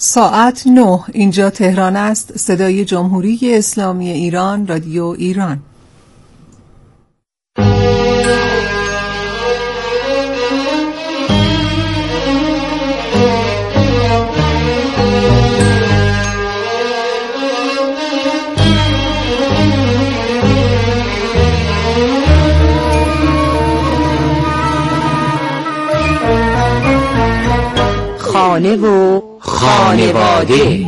ساعت 9 اینجا تهران است. صدای جمهوری اسلامی ایران، رادیو ایران. خانه و خانواده.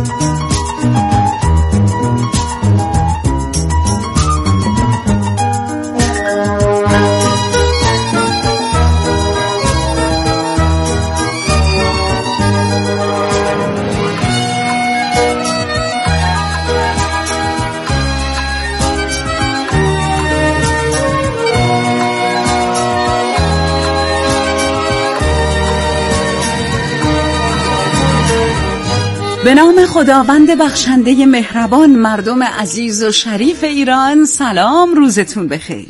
به نام خداوند بخشنده مهربان، مردم عزیز و شریف ایران، سلام، روزتون بخیر.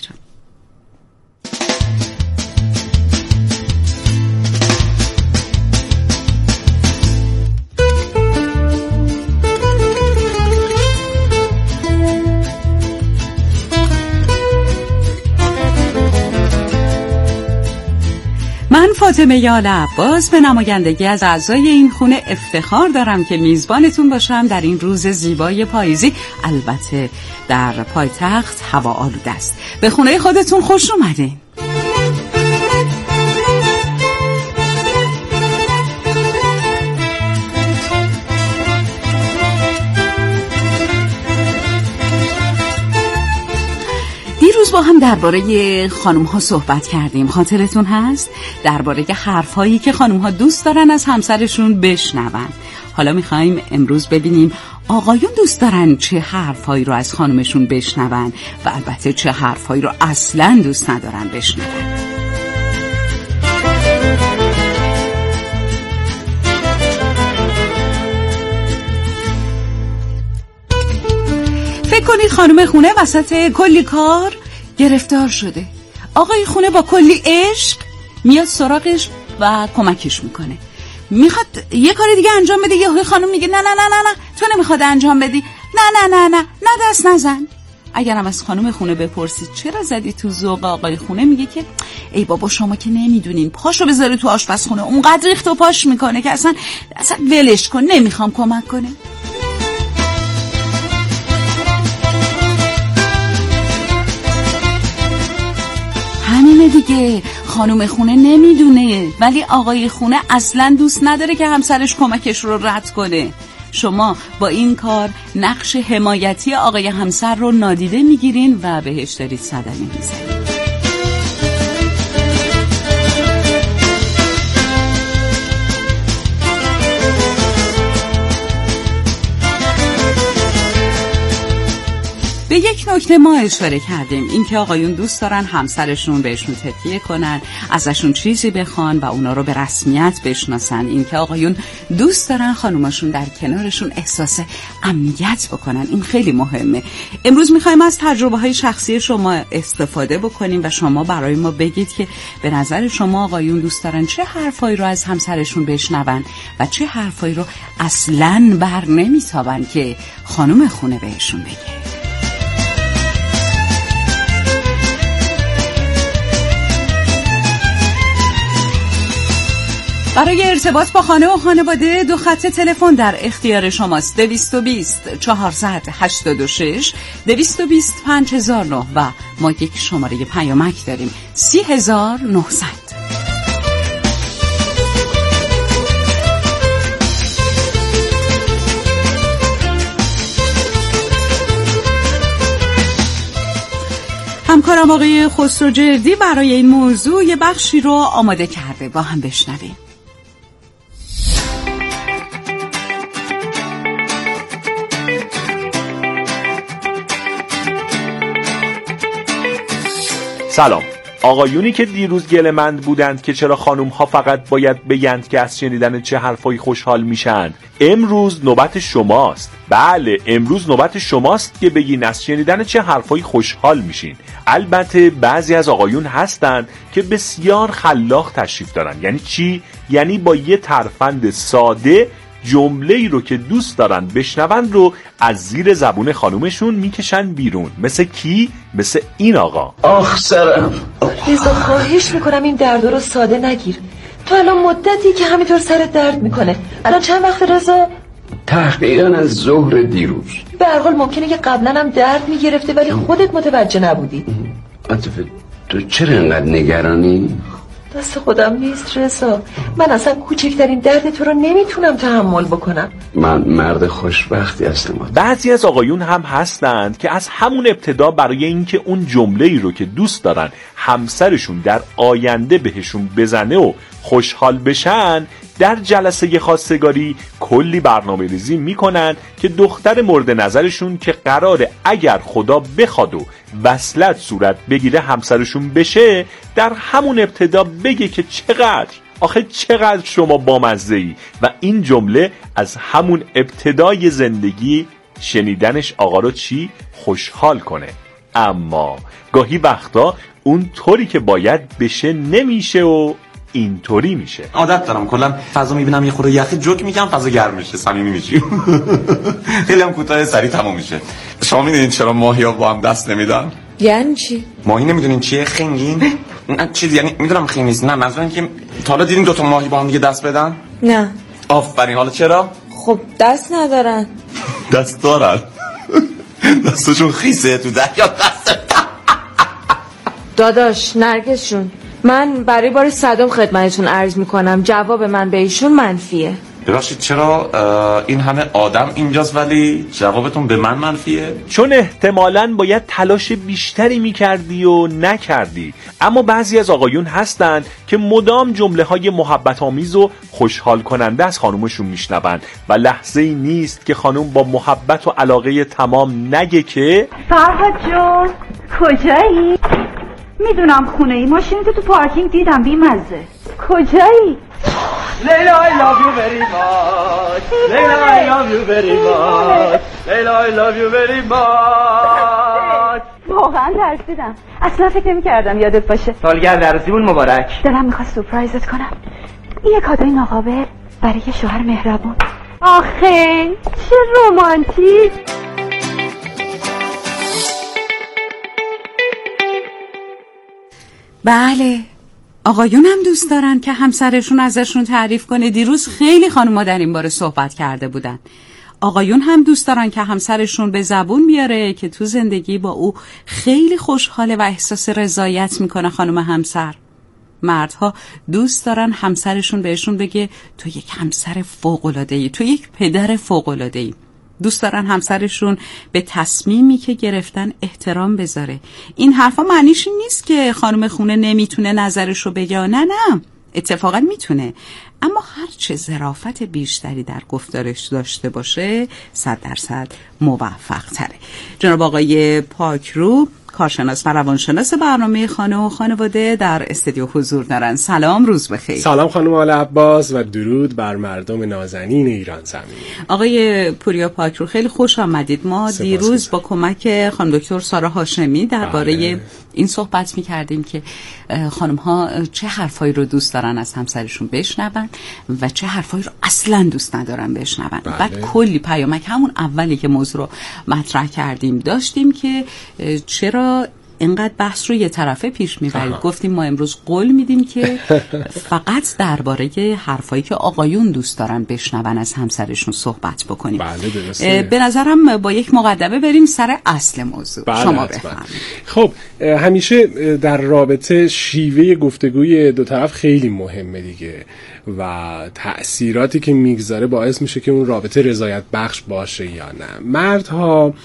من فاطمه یال عباس به نمایندگی از اعضای این خونه افتخار دارم که میزبانتون باشم در این روز زیبای پاییزی. البته در پایتخت هوا آلوده است. به خونه خودتون خوش اومدین. دیروز با هم درباره خانم ها صحبت کردیم، خاطرتون هست؟ درباره حرف هایی که خانم ها دوست دارن از همسرشون بشنون. حالا میخوایم امروز ببینیم آقایون دوست دارن چه حرف هایی رو از خانمشون بشنون و البته چه حرف هایی رو اصلا دوست ندارن بشنون. فکر کنید خانم خونه وسط کلی کار گرفتار شده. آقای خونه با کلی عشق میاد سراغش و کمکش میکنه. میخواد یه کار دیگه انجام بده، یهو خانم میگه نه نه نه نه نه تو نمیخواد انجام بدی، نه نه نه نه نه دست نزن. اگرم از خانم خونه بپرسید چرا زدی تو ذوق آقای خونه، میگه که ای بابا شما که نمیدونین، پاشو بذاره تو آشپزخونه، اونقدر ریخت و پاش میکنه که اصلا ولش کن، نمیخوام کمک کنه. همینه دیگه، خانم خونه نمیدونه ولی آقای خونه اصلا دوست نداره که همسرش کمکش رو رد کنه. شما با این کار نقش حمایتی آقای همسر رو نادیده میگیرین و بهش دارید صدمه میزنید. به یک نکته ما اشاره کردیم، این که آقایون دوست دارن همسرشون بهشون تکیه کنن، ازشون چیزی بخوان و اونا رو به رسمیت بشناسن. این که آقایون دوست دارن خانوماشون در کنارشون احساس امنیت بکنن. این خیلی مهمه. امروز میخوایم از تجربه های شخصی شما استفاده بکنیم و شما برای ما بگید که به نظر شما آقایون دوست دارن چه حرفایی رو از همسرشون بشنون و چه حرفایی رو اصلاً بر نمیتابن که خانم خونه بهشون بگه. برای ارتباط با خانه و خانواده 2 خط تلفن در اختیار شماست. 220 400 86 220 5009 و ما یک شماره پیامک داریم 30900. همکارم آقای خسروجردی برای این موضوع یه بخشی رو آماده کرده، با هم بشنویم. سلام. آقایونی که دیروز گله‌مند بودند که چرا خانوم‌ها فقط باید بگند که از شنیدن چه حرفایی خوشحال میشن، امروز نوبت شماست. بله، امروز نوبت شماست که بگین از شنیدن چه حرفایی خوشحال میشین. البته بعضی از آقایون هستن که بسیار خلاق تشریف دارن. یعنی چی؟ یعنی با یه ترفند ساده جمله‌ای رو که دوست دارن بشنون رو از زیر زبون خانومشون میکشن بیرون. مثل کی؟ مثل این آقا. آخ سرم. رضا خواهش میکنم این درد رو ساده نگیر. تو الان مدتی که همینطور سرت درد میکنه. الان چند وقت رضا؟ تحقیقاً از ظهر دیروز. به هر حال ممکنه که قبلا هم درد میگرفته ولی خودت متوجه نبودی. عاطفه تو چرا انقدر نگرانی؟ دست خودم نیست رضا. من اصلا کوچکترین درد تو رو نمیتونم تحمل بکنم. من مرد خوشبختی هستم. بعضی از آقایون هم هستند که از همون ابتدا برای اینکه اون جمله‌ای رو که دوست دارن همسرشون در آینده بهشون بزنه و خوشحال بشن، در جلسه خواستگاری کلی برنامه ریزی میکنن که دختر مورد نظرشون که قراره اگر خدا بخواد و وصلت صورت بگیره همسرشون بشه، در همون ابتدا بگه که چقدر شما بامزه‌ای. و این جمله از همون ابتدای زندگی شنیدنش آقا رو خوشحال کنه. اما گاهی وقتا اون طوری که باید بشه نمیشه و اینطوری میشه. عادت دارم کلا فضا میبینم یه خورده یخی جوک میگم فضا گرم میشه، صمیمی میشیم. خیلی هم کوتاه سریع تموم میشه. شما میدونید چرا ماهی‌ها با هم دست نمیدن؟ یعنی چی؟ ماهی نمیدونین چیه؟ خنگین؟ نه چیز، یعنی میدونم خنگ نیست. نه منظورم که تا حالا دیدین 2 ماهی با هم دیگه دست بدن؟ نه. آفرین. حالا چرا؟ خب دست ندارن. دست دارن. دستشون خیسه تو دریا دست. داداش نرگسشون، من برای بار 100م خدمتتون عرض میکنم جواب من به ایشون منفیه. ببخشید چرا این همه آدم اینجاست ولی جوابتون به من منفیه؟ چون احتمالاً باید تلاش بیشتری میکردی و نکردی. اما بعضی از آقایون هستن که مدام جمله‌های محبت آمیز و خوشحال کننده از خانومشون میشنون و لحظه‌ای نیست که خانوم با محبت و علاقه تمام نگه که فرهاد جون کجایی؟ میدونم خونه ای، ماشینتو تو پارکینگ دیدم بیمزه. کجایی؟ لیلا I love you very much. لیلا I love you very much. لیلا I love you very much. واقعا ترسیدم، اصلا فکر نمی‌کردم یادت باشه. سالگرد عروسیمون مبارک. دلم می‌خواد سورپرایزت کنم. یه کادوی ناقابل برای یه شوهر مهربون. آخه چه رمانتیک. بله، آقایون هم دوست دارن که همسرشون ازشون تعریف کنه. دیروز خیلی خانوما در این باره صحبت کرده بودن. آقایون هم دوست دارن که همسرشون به زبون بیاره که تو زندگی با او خیلی خوشحاله و احساس رضایت میکنه خانم همسر. مردها دوست دارن همسرشون بهشون بگه تو یک همسر فوق‌العاده‌ای، تو یک پدر فوق‌العاده‌ای. دوست دارن همسرشون به تصمیمی که گرفتن احترام بذاره. این حرفا معنیش این نیست که خانم خونه نمیتونه نظرشو بگه. نه اتفاقا میتونه، اما هرچه ظرافت بیشتری در گفتارش داشته باشه 100% موفق تره. جناب آقای پاکرو، کارشناس و روانشناس برنامه خانه و خانواده در استودیو حضور دارن. سلام، روز بخیر. سلام خانم آل عباس و درود بر مردم نازنین ایران زمین. آقای پوریا پاکرو خیلی خوش آمدید. ما دیروز با کمک خانم دکتر سارا هاشمی درباره این صحبت می‌کردیم که خانم‌ها چه حرفایی رو دوست دارن از همسرشون بشنون و چه حرفایی رو اصلاً دوست ندارن بشنون. بعد کلی پیامک همون اولی که موضوع رو مطرح کردیم داشتیم که چرا اینقدر بحث رو یه طرفه پیش میبرید. گفتیم ما امروز قول میدیم که فقط درباره حرفایی که آقایون دوست دارن بشنون از همسرشون صحبت بکنیم. بله درسته. به نظرم با یک مقدمه بریم سر اصل موضوع. بله شما بفرمایید. خب همیشه در رابطه شیوه گفتگوی دو طرف خیلی مهمه دیگه و تأثیراتی که میگذاره باعث میشه که اون رابطه رضایت بخش باشه یا نه. مردها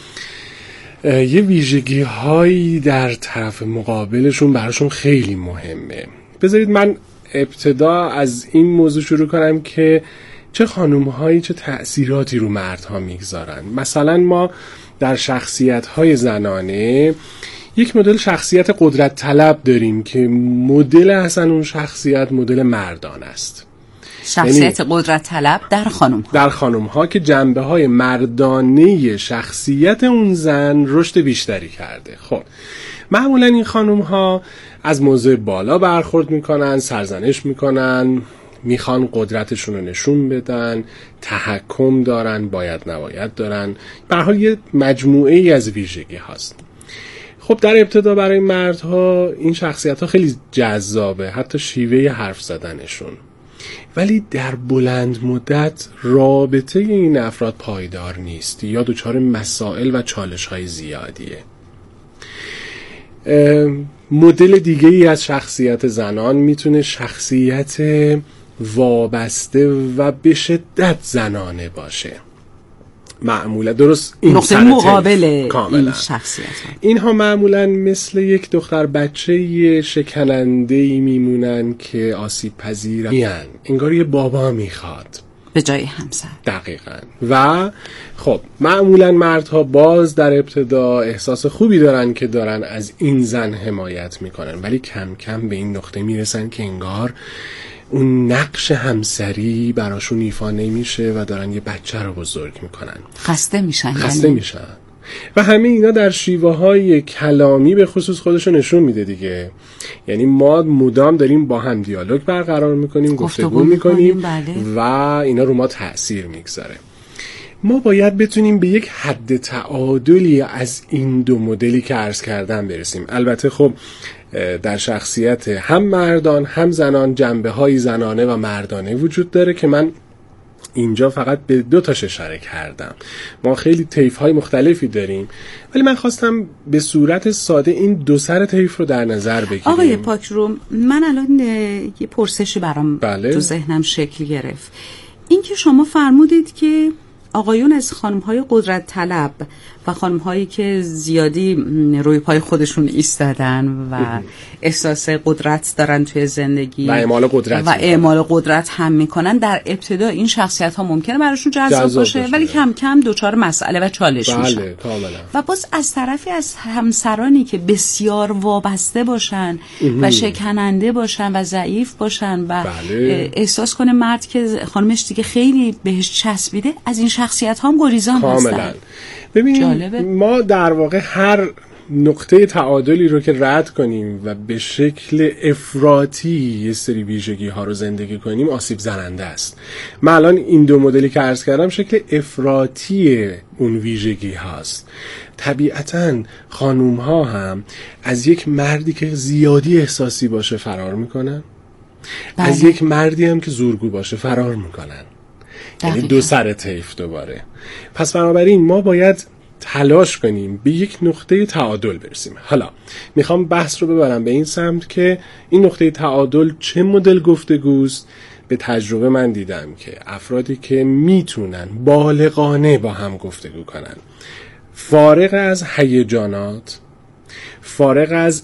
یه ویژگی هایی در طرف مقابلشون براشون خیلی مهمه. بذارید من ابتدا از این موضوع شروع کنم که چه خانوم هایی چه تأثیراتی رو مردها میگذارن. مثلا ما در شخصیت های زنانه یک مدل شخصیت قدرت طلب داریم که مدل اصلا اون شخصیت مدل مردان است. شخصیت قدرت طلب در خانم ها که جنبه های مردانه شخصیت اون زن رشد بیشتری کرده. خب معمولا این خانم ها از موضع بالا برخورد میکنن، سرزنش میکنن، میخوان قدرتشون رو نشون بدن، تحکم دارن، باید نباید دارن، به هر حال یه مجموعه ای از ویژگی هاست. خب در ابتدا برای مردها این شخصیت ها خیلی جذابه، حتی شیوه حرف زدنشون، ولی در بلند مدت رابطه این افراد پایدار نیست یا دچار مسائل و چالش های زیادیه. مدل دیگه ای از شخصیت زنان میتونه شخصیت وابسته و به شدت زنانه باشه. معمولا درست این نقطه مقابل این شخصیت ها. اینها معمولا مثل یک دختر بچه شکننده‌ای میمونن که آسیب پذیرن، انگار یه بابا میخواد به جای همسر. دقیقاً. و خب معمولا مردها باز در ابتدا احساس خوبی دارن که دارن از این زن حمایت میکنن، ولی کم کم به این نقطه میرسن که انگار اون نقش همسری براشون ایفا نمیشه و دارن یه بچه رو بزرگ میکنن، خسته میشن. و همه اینا در شیوه های کلامی به خصوص خودشو نشون میده دیگه. یعنی ما مدام داریم با هم دیالوگ برقرار میکنیم، گفتگو میکنیم و اینا رو ما تأثیر میگذاره. ما باید بتونیم به یک حد تعادلی از این دو مدلی که عرض کردم برسیم. البته خب در شخصیت هم مردان هم زنان جنبه های زنانه و مردانه وجود داره که من اینجا فقط به 2 تاش اشاره کردم. ما خیلی طیف های مختلفی داریم، ولی من خواستم به صورت ساده این 2 سر طیف رو در نظر بگیریم. آقای پاکروم، من الان یه پرسشی برام تو ذهنم شکل گرفت. این که شما فرمودید که آقایون از خانم‌های قدرت طلب و خانم‌هایی که زیادی روی پای خودشون ایستادن و احساس قدرت دارن توی زندگی و اعمال قدرت هم میکنن، در ابتدا این شخصیت‌ها ممکنه براشون جذاب باشه، ولی کم کم دچار مسئله و چالش میشن. و باز از طرفی از همسرانی که بسیار وابسته باشن و شکننده باشن و ضعیف باشن و احساس کنه مرد که خانمش دیگه خیلی بهش چسبیده، از این شخصیت‌ها هم گریزان هستن. ببینید ما در واقع هر نقطه تعادلی رو که رد کنیم و به شکل افراطی یه سری ویژگی ها رو زندگی کنیم آسیب زننده است. من الان این 2 مدلی که عرض کردم شکل افراطی اون ویژگی هاست. طبیعتاً خانوم ها هم از یک مردی که زیادی احساسی باشه فرار میکنن، از یک مردی هم که زورگو باشه فرار میکنن. یعنی 2 سر طیف دوباره. پس بنابراین ما باید تلاش کنیم به یک نقطه تعادل برسیم. حالا میخوام بحث رو ببرم به این سمت که این نقطه تعادل چه مدل گفتگوست. به تجربه من دیدم که افرادی که میتونن بالغانه با هم گفتگو کنن، فارغ از هیجانات، فارغ از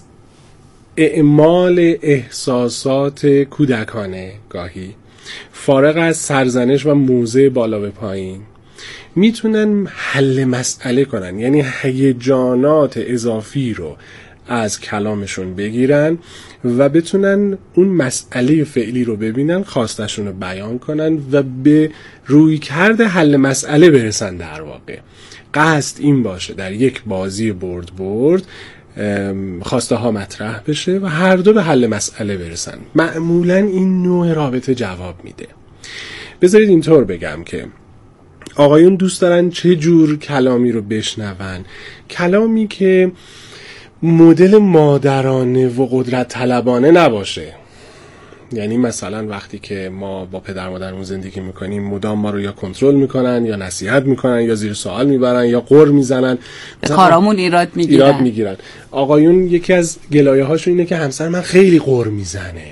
اعمال احساسات کودکانه، گاهی فارغ از سرزنش و موضع بالا به پایین، میتونن حل مسئله کنن. یعنی هیجانات اضافی رو از کلامشون بگیرن و بتونن اون مسئله فعلی رو ببینن، خواستشون رو بیان کنن و به رویکرد حل مسئله برسن. در واقع قصد این باشه در یک بازی برد خواسته ها مطرح بشه و هر دو به حل مسئله برسن. معمولا این نوع رابطه جواب میده. بذارید اینطور بگم که آقایون دوست دارن چه جور کلامی رو بشنون؟ کلامی که مدل مادرانه و قدرت طلبانه نباشه. یعنی مثلا وقتی که ما با پدر مادرمون زندگی میکنیم مدام ما رو یا کنترل میکنن یا نصیحت میکنن یا زیر سوال میبرن یا غر میزنن، کارامون ایراد میگیرن. آقایون یکی از گلایه هاشون اینه که همسر من خیلی غر میزنه.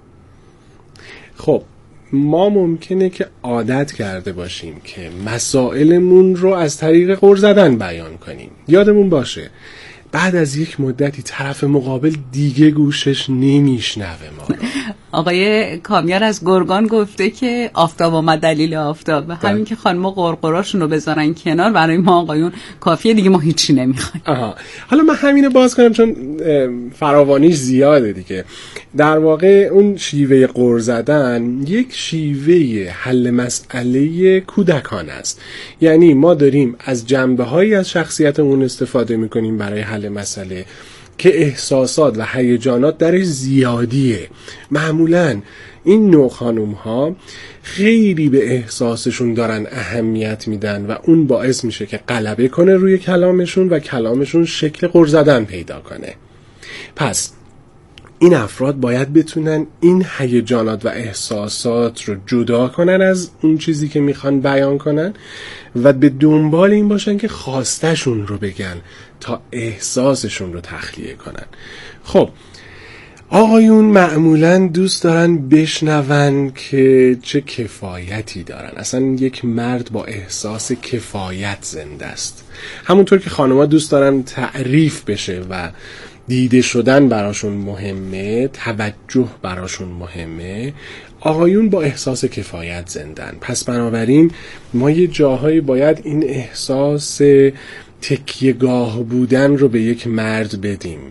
خب ما ممکنه که عادت کرده باشیم که مسائلمون رو از طریق غر زدن بیان کنیم. یادمون باشه بعد از یک مدتی طرف مقابل دیگه گوشش نمیشنوه ما رو. آقای کامیار از گرگان گفته که آفتاب آمد دلیل آفتاب، و همین که خانم‌ها قرقراشون رو بذارن کنار برای ما آقایون کافیه دیگه، ما هیچی نمیخوایم. حالا من همینو باز کنم چون فراوانیش زیاده دیگه. در واقع اون شیوه غر زدن یک شیوه حل مسئله کودکانه است. یعنی ما داریم از جنبه‌هایی از شخصیتمون استفاده میکنیم برای حل مسئله که احساسات و هیجانات درش زیادیه. معمولاً این نوع خانوم ها خیلی به احساسشون دارن اهمیت میدن و اون باعث میشه که غلبه کنه روی کلامشون و کلامشون شکل غر زدن پیدا کنه. پس این افراد باید بتونن این هیجانات و احساسات رو جدا کنن از اون چیزی که میخوان بیان کنن و به دنبال این باشن که خواستشون رو بگن تا احساسشون رو تخلیه کنن. خب آقایون معمولاً دوست دارن بشنون که چه کفایتی دارن. اصلا یک مرد با احساس کفایت زنده است. همونطور که خانم‌ها دوست دارن تعریف بشه و دیده شدن براشون مهمه، توجه براشون مهمه، آقایون با احساس کفایت زندن. پس بنابراین ما یه جاهایی باید این احساس تکیه‌گاه بودن رو به یک مرد بدیم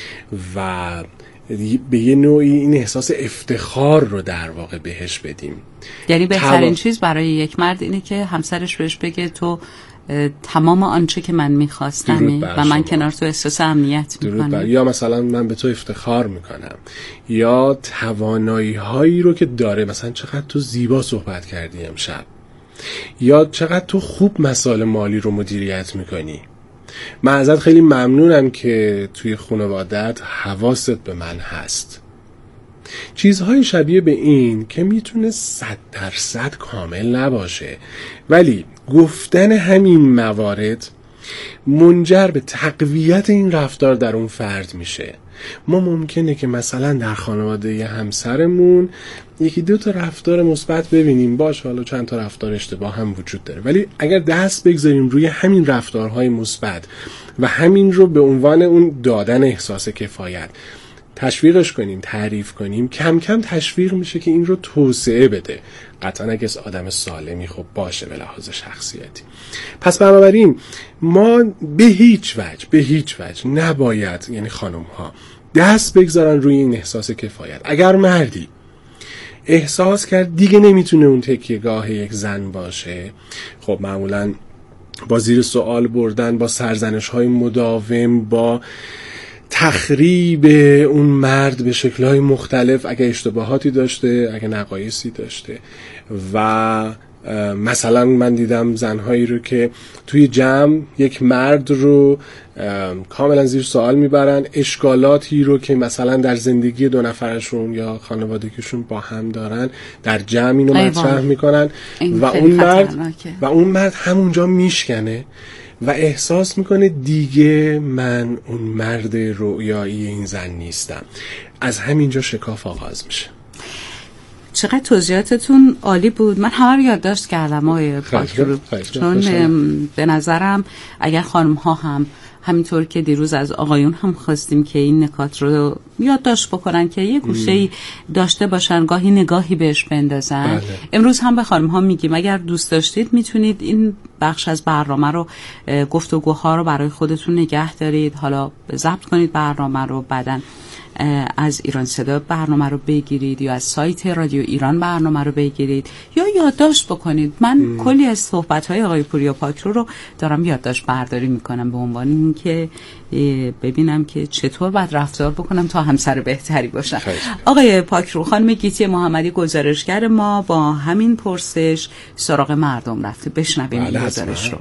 و به یه نوعی این احساس افتخار رو در واقع بهش بدیم. یعنی بهترین چیز برای یک مرد اینه که همسرش بهش بگه تو تمام آنچه که من میخواستم و من کنار تو احساس امنیت میکنم، یا مثلا من به تو افتخار میکنم، یا توانایی هایی رو که داره، مثلا چقدر تو زیبا صحبت کردی امشب، یا چقدر تو خوب مسائل مالی رو مدیریت میکنی، من ازت خیلی ممنونم که توی خانوادت حواست به من هست. چیزهای شبیه به این که میتونه 100% کامل نباشه، ولی گفتن همین موارد منجر به تقویت این رفتار در اون فرد میشه. ما ممکنه که مثلا در خانواده همسرمون یکی دو تا رفتار مثبت ببینیم، باش حالا چند تا رفتار اشتباه هم وجود داره، ولی اگر دست بگذاریم روی همین رفتارهای مثبت و همین رو به عنوان اون دادن احساس کفایت تشویقش کنیم، تعریف کنیم، کم کم تشویق میشه که این رو توسعه بده. قطعا اگه آدم سالمی خب باشه به لحاظ شخصیتی. پس بنابراین ما به هیچ وجه نباید، یعنی خانم ها، دست بگذارن روی این احساس کفایت. اگر مردی احساس کرد دیگه نمیتونه اون تکیه‌گاه یک زن باشه، خب معمولا با زیر سوال بردن، با سرزنش‌های مداوم، با تخریب اون مرد به شکل‌های مختلف، اگه اشتباهاتی داشته، اگه نقایصی داشته. و مثلا من دیدم زنهایی رو که توی جمع یک مرد رو کاملا زیر سوال میبرن، اشکالاتی رو که مثلا در زندگی دو نفرشون یا خانوادگیشون با هم دارن در جمع اینو مطرح میکنن و اون مرد همونجا میشکنه و احساس میکنه دیگه من اون مرد رویایی این زن نیستم. از همینجا شکاف آغاز میشه. چقدر توضیحاتتون عالی بود. من همه رو یادداشت کردم آقای پاکرو، چون به نظرم اگر خانم ها هم همینطور که دیروز از آقایون هم خواستیم که این نکات رو یادداشت بکنن که یه گوشه‌ای داشته باشن، گاهی نگاهی بهش بندازن. امروز هم به خانم ها میگیم اگر دوست داشتید میتونید این بخش از برنامه رو، گفتگوها رو برای خودتون نگه دارید، حالا ضبط کنید برنامه رو، بعدن از ایران صدا برنامه رو بگیرید یا از سایت رادیو ایران برنامه رو بگیرید یا یادداشت بکنید. من کلی از صحبت‌های آقای پوریا پاکرو رو دارم یادداشت برداری میکنم به عنوان اینکه ببینم که چطور باید رفتار بکنم تا همسر بهتری باشم. آقای پاکرو، خانم گیتی محمدی گزارشگر ما با همین پرسش سراغ مردم رفته. بشنویم این گزارش رو.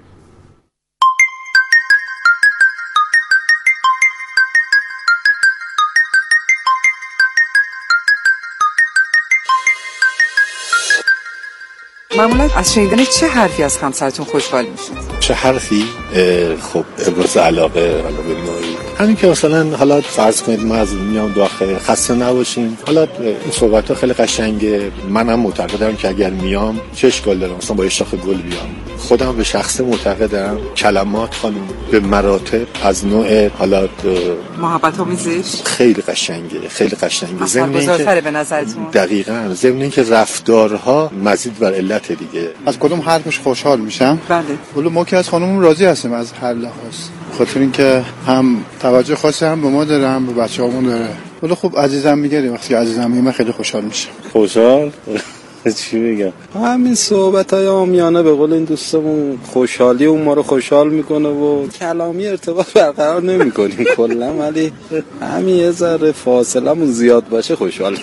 معمولا از شنیدن چه حرفی از همسرتون خوشحال میشید؟ چه حرفی؟ خب ابراز علاقه، حالا به نوعی همین که مثلا حالا فرض کنید ما از میام داخل خسته نباشین، حالا این صحبت ها خیلی قشنگه. منم معتقدم که اگر میام چه اشکال داره مثلا با شاخه گل بیام. خودم به شخص معتقدم کلمات خانم به مراتب از نوع حالا محبت آمیزش خیلی قشنگه، خیلی قشنگه. اثرگذارتره به نظرتون؟ دقیقاً. ضمن اینکه رفتارها مزید بر علت دیگه. از کدوم حرفش خوشحال میشم؟ بله. ولی ما که از خانم راضی هستیم از هر لحاظ، خاطر اینکه هم توجه خاصی هم به ما داره هم به بچه‌هامون داره. ولی خب عزیزم میگه وقتی عزیزم میگه من خیلی خوشحال میشم. خوشحال؟ چی بگم؟ همین صحبت‌های عامیانه به قول این دوستمون خوشحالی اون ما رو خوشحال میکنه و کلامی ارتباط برقرار نمی‌کنیم کلا، ولی همین یه ذره فاصلمون زیاد باشه خوشحالیم.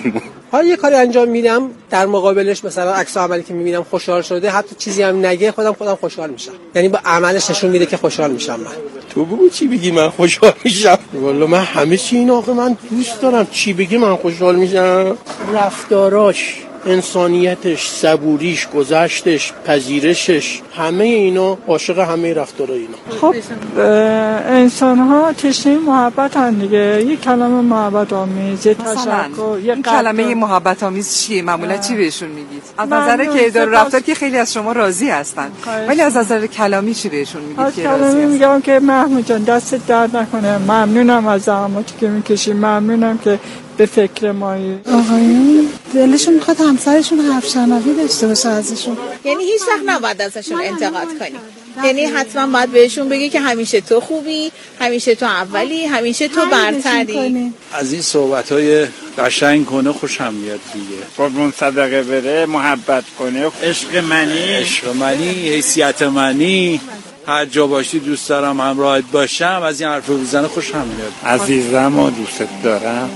حالا یه کاری انجام میدم در مقابلش مثلا عکس عملی که میبینم خوشحال شده، حتی چیزی هم نگه خودم خوشحال میشم. یعنی با عملش نشون میده که خوشحال میشم. من تو بگو چی بگی من خوشحال میشم. والله من همه چی این آقا من دوست دارم، چی بگی من خوشحال میشم. رفتاراش، انسانیتش، صبوریش، گذشتش، پذیرشش، همه اینا، عاشق همه رفتارا اینا. خب انسان ها تشنه محبت هم دیگه. یک کلمه محبت آمیز، یه تشکر، این کلمه محبت آمیز چیه؟ معمولا چی بهشون میگید؟ از نظر کردار و رفتار که خیلی از شما راضی هستن، ولی از نظر کلامی چی بهشون میگید که راضی هستن؟ میگم که محمود جان دست درد نکنه، ممنونم از زحماتی که میکشی، ممنونم که به فکر مایی. آقایون دلشون میخواد همسرشون حرف شنوی داشته باشه ازشون. یعنی هیچ وقت نباید ازشون انتقاد کنی، یعنی حتما باید بهشون بگی که همیشه تو خوبی، همیشه تو اولی، همیشه تو برتری. از این صحبت‌های قشنگ کنه خوشم میاد دیگه. قربون صدقه بره، محبت کنه، عشق منی، حیثیت منی، هر جا باشی دوست دارم همراهت باشم. از این حرف بزنه خوشم میاد. عزیزم و دوست دارم.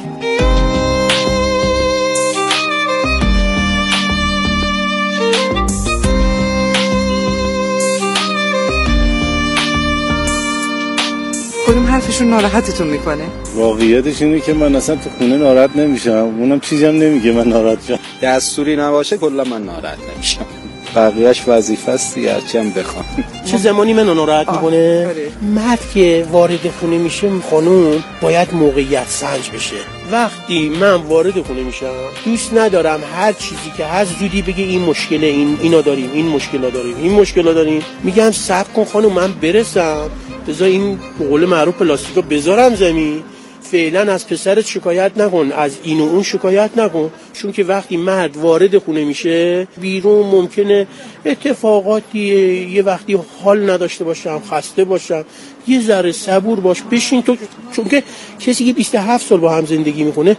کدوم حرفشون ناراحتتون میکنه؟ واقعیتش اینه که من اصلا تو خونه ناراحت نمیشم، اونم چیزی هم نمیگه من ناراحت شم. دستوری نباشه کلا من ناراحت نمیشم. بقیه‌اش وظیفه است دیگه، هرچی هم بخوام. چه زمانی منو ناراحت میکنه؟ مرد که وارد خونه میشه خانوم باید موقعیت سنج بشه. وقتی من وارد خونه میشم دوست ندارم هر چیزی که هست زودی بگه این مشکله، اینا داریم، این مشکلا داریم. میگم صبر کن خانوم من برسم، بذار این به قول معروف پلاستیکو بذارم زمین، فعلا از پسرت شکایت نکن، از این و اون شکایت نکن، چون که وقتی مرد وارد خونه میشه بیرون ممکنه اتفاقاتی، یه وقتی حال نداشته باشم، خسته باشم، یه ذره صبور باش، بشین تو، چون که کسی که 27 سال با هم زندگی میکنه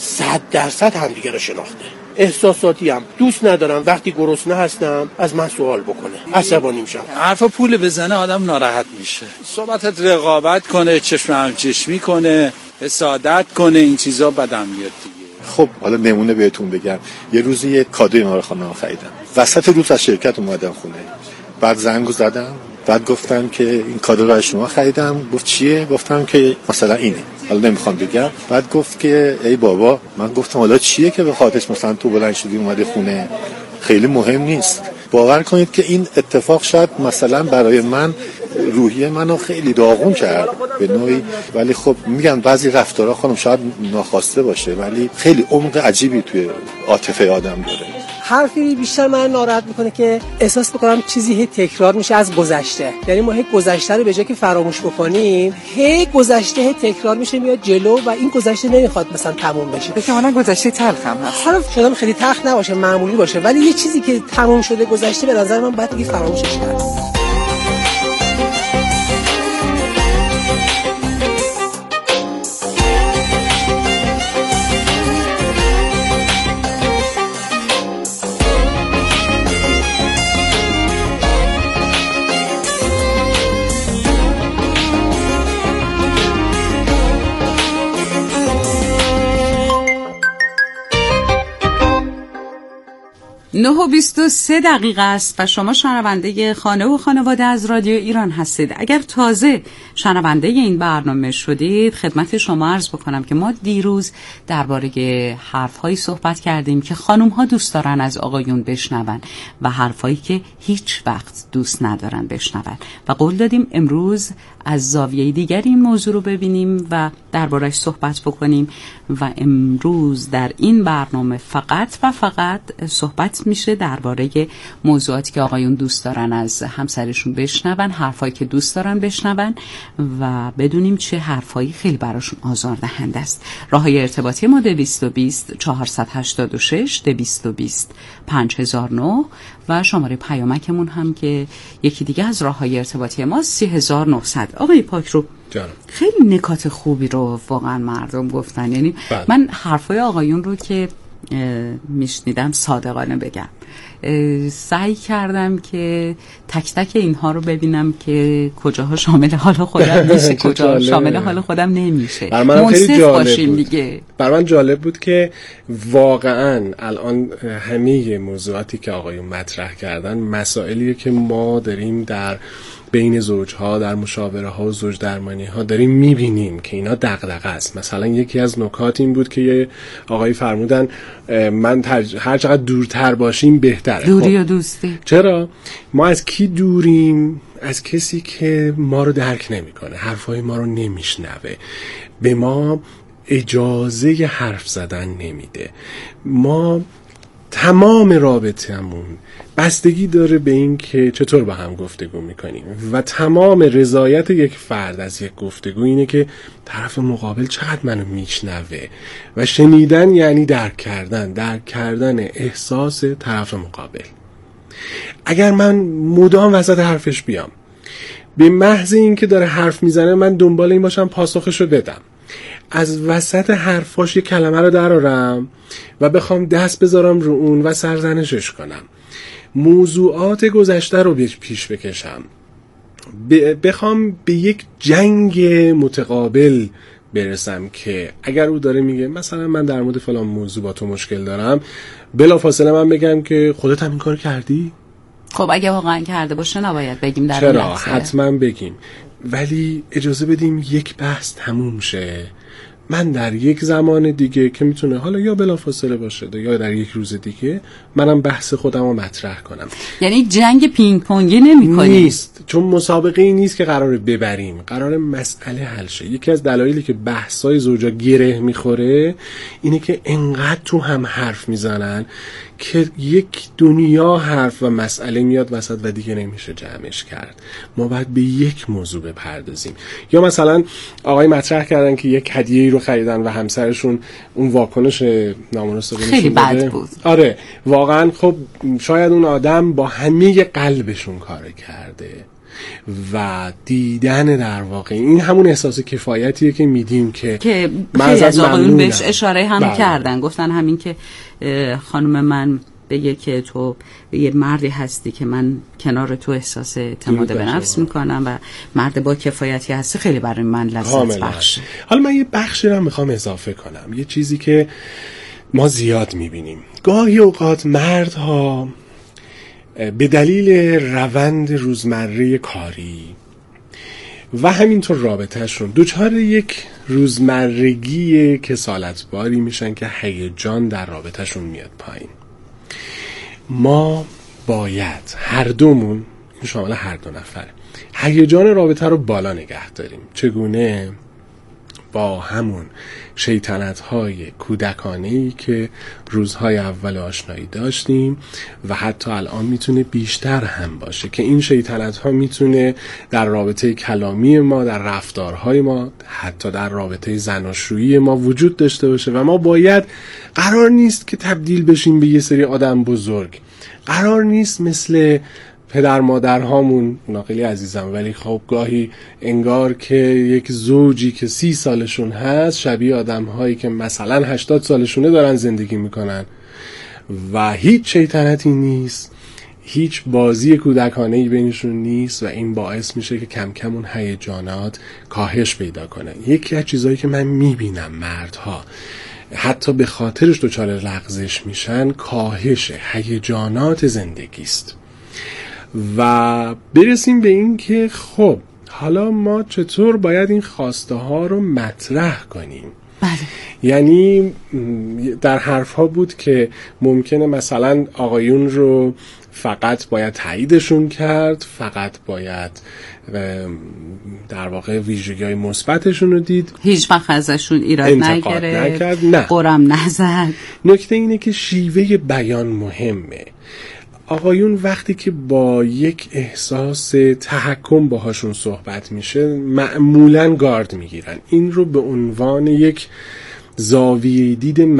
100% همدیگه رو شناخته. احساساتی هم دوست ندارم وقتی گرسنه هستم از من سوال بکنه، عصبانی میشم. حرفا پول بزنه آدم ناراحت میشه. صحبتت رقابت کنه، چشم همچشمی کنه، حسادت کنه، این چیزا بدم میاد دیگه. خب حالا نمونه بهتون بگم. یه روزی یه کادوی ما رو خانم خریدم، وسط روز از شرکت اومدم خونه، بعد زنگو زدم، بعد گفتم که این کادو رو از شما خریدم. گفت چیه؟ گفتم که مثلا اینه، حالا نمیخوام بگم. بعد گفت که ای بابا. من گفتم حالا چیه که به خاطرش مثلا تو بلند شدی اومده خونه؟ خیلی مهم نیست. باور کنید که این اتفاق شاید مثلا برای من روحیه منو خیلی داغون کرد به نوعی، ولی خب میگم بعضی رفتارها خانم شاید ناخواسته باشه ولی خیلی عمق عجیبی توی عاطفه آدم داره. حرفی بیشتر من ناراحت میکنه که احساس میکنم چیزی هی تکرار میشه از گذشته. یعنی ما هی گذشته رو به جای که فراموش بکنیم، هی گذشته هی تکرار میشه میاد جلو و این گذشته نمیخواد مثلا تموم بشه. احتمالاً گذشته تلخ هم هست. حالا شاید خیلی تلخ نباشه، معمولی باشه، ولی یه چیزی که تموم شده گذشته به نظر من باید دیگه فراموشش کرد. نه و 23 دقیقه است و شما شنونده خانه و خانواده از رادیو ایران هستید. اگر تازه شنونده این برنامه شدید خدمت شما عرض بکنم که ما دیروز درباره حرف‌هایی صحبت کردیم که خانم‌ها دوست دارن از آقایون بشنون و حرفایی که هیچ وقت دوست ندارن بشنون و قول دادیم امروز از زاویه دیگری این موضوع رو ببینیم و درباره‌اش صحبت بکنیم و امروز در این برنامه فقط و فقط صحبت میشه درباره موضوعاتی که آقایون دوست دارن از همسرشون بشنون، حرفایی که دوست دارن بشنون و بدونیم چه حرفایی خیلی براشون آزاردهنده است. راههای ارتباطی ما 220 486 220 5009 و شماره پیامکمون هم که یکی دیگه از راههای ارتباطی ما 3900. آقای پاکرو خیلی نکات خوبی رو واقعا مردم گفتن. یعنی من حرفای آقایون رو که میشنیدم صادقانه بگم سعی کردم که تک تک اینها رو ببینم که کجاها شامل حال خودم میشه کجا شامل حال خودم نمیشه. منصف باشیم دیگه. برای من جالب بود که واقعا الان همه موضوعاتی که آقایون مطرح کردن مسائلیه که ما داریم در بین زوجها، در مشاوره ها و زوج درمانی ها داریم میبینیم که اینا دغدغه است. مثلا یکی از نکات این بود که یه آقایی فرمودن من هر چقدر دورتر باشیم بهتره. دوری یا دوستی؟ چرا؟ ما از کی دوریم؟ از کسی که ما رو درک نمیکنه، حرفای ما رو نمیشنوه، به ما اجازه حرف زدن نمیده. ما تمام رابطه‌مون بستگی داره به این که چطور با هم گفتگو میکنیم و تمام رضایت یک فرد از یک گفتگو اینه که طرف مقابل چقدر منو میشنوه و شنیدن یعنی درک کردن احساس طرف مقابل. اگر من مدام وسط حرفش بیام به محض این که داره حرف میزنه من دنبال این باشم پاسخشو بدم، از وسط حرفاش یه کلمه رو درارم و بخوام دست بذارم رو اون و سرزنشش کنم، موضوعات گذشته رو پیش بکشم، بخوام به یک جنگ متقابل برسم که اگر او داره میگه مثلا من در مورد فلان موضوع با تو مشکل دارم، بلافاصله من بگم که خودت هم این کار کردی؟ خب اگه واقعا کرده باشه نباید بگیم در چرا؟ حتما بگیم، ولی اجازه بدیم یک بحث تموم شه، من در یک زمان دیگه که میتونه حالا یا بلافاصله باشه یا در یک روز دیگه منم بحث خودم رو مطرح کنم. یعنی جنگ پینگ پونگی نمی‌کنیم. نیست، چون مسابقه ای نیست که قراره ببریم، قراره مسئله حل شه. یکی از دلایلی که بحث‌های زوجا گره میخوره اینه که انقدر تو هم حرف میزنن که یک دنیا حرف و مسئله میاد وسط و دیگه نمیشه جمعش کرد. ما باید به یک موضوع بپردازیم. یا مثلا آقای مطرح کردن که یک هدیه‌ای رو خریدن و همسرشون اون واکنش نامناسب خیلی بد بود. آره واقعا خب شاید اون آدم با همه قلبشون کار کرده و دیدن در واقع این همون احساس کفایتیه که میدیم که خیلی از آقایون بهش اشاره هم کردن، گفتن همین که خانم من بگه که تو یه مردی هستی که من کنار تو احساس اعتماد به نفس میکنم و مرد با کفایتی هستی، خیلی برای من لذت بخشه. حالا من یه بخشی رو میخوام اضافه کنم، یه چیزی که ما زیاد میبینیم. گاهی اوقات مردها به دلیل روند روزمره کاری و همینطور رابطهشون دوچار یک روزمرگی کسالتباری میشن که هیجان در رابطهشون میاد پایین. ما باید هر دومون، این شامل هر دو نفره، هیجان رابطه رو بالا نگه داریم. چگونه؟ با همون شیطنت‌های کودکانه‌ای که روزهای اول آشنایی داشتیم و حتی الان میتونه بیشتر هم باشه، که این شیطنت‌ها میتونه در رابطه کلامی ما، در رفتارهای ما، حتی در رابطه زناشویی ما وجود داشته باشه و ما باید، قرار نیست که تبدیل بشیم به یه سری آدم بزرگ، قرار نیست مثل پدر مادر هامون، اونا خیلی عزیزم ولی خب گاهی انگار که یک زوجی که 30 سالشون هست شبیه آدم هایی که مثلا 80 سالشونه دارن زندگی میکنن و هیچ شیطنتی نیست، هیچ بازی کودکانه‌ای بینشون نیست و این باعث میشه که کم کم اون هیجانات کاهش پیدا کنه. یکی از چیزایی که من میبینم مردها حتی به خاطرش دچار لغزش میشن، کاهش هیجانات زندگی است. و برسیم به این که خب حالا ما چطور باید این خواسته ها رو مطرح کنیم. بله. یعنی در حرف ها بود که ممکنه مثلا آقایون رو فقط باید تاییدشون کرد، فقط باید در واقع ویژگی‌های مثبتشون رو دید، هیچ وقت ازشون ایراد نگرفت، نه قرم نزد. نکته اینه که شیوه بیان مهمه. آقایون وقتی که با یک احساس تحکم باهاشون صحبت میشه معمولاً گارد میگیرن. این رو به عنوان یک زاویه دید